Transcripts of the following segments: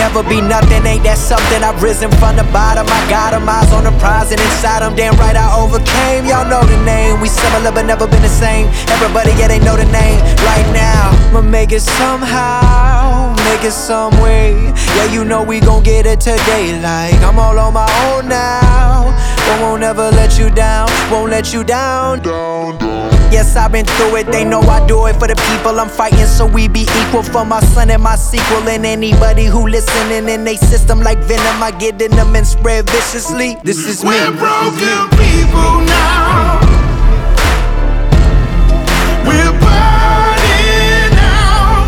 never be nothing. Ain't that something? I've risen from the bottom. I got 'em, eyes on the prize and inside 'em. Damn right I overcame. Y'all know the name. We similar but never been the same. Everybody, yeah, they know the name. Right now, I'ma make it somehow, make it some way. Yeah, you know we gon' get it today. Like I'm all on my own now, but won't ever let you down, won't let you down. Yes, I've been through it, they know I do it for the people I'm fighting, so we be equal for my son and my sequel. And anybody who listening in they system like venom, I get in them and spread viciously. This is me. We're broken people now. We're burning out.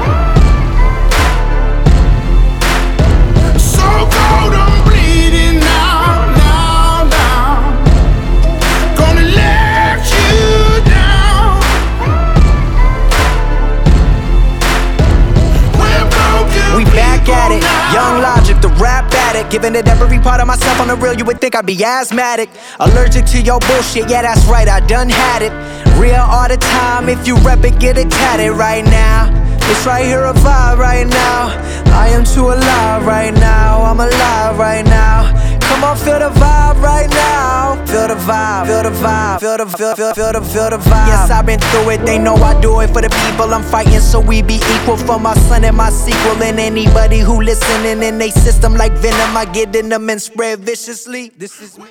So cold, I'm bleeding now, now. Gonna let you down. We're broken. We back at it, now. Young Logic, the rap addict. Giving it every part of myself on the real, you would think I'd be asthmatic. Allergic to your bullshit, yeah that's right, I done had it. Real all the time, if you rep it, get it tatted right now. It's right here, a vibe right now. I am too alive right now, I'm alive right now. Come on, feel the vibe right now. Feel the vibe, feel the vibe, feel the vibe. Yes, I've been through it, they know I do it for the people I'm fighting, so we be equal for my son and my sequel. And anybody who listening in they system like venom, I get in them and spread viciously. This is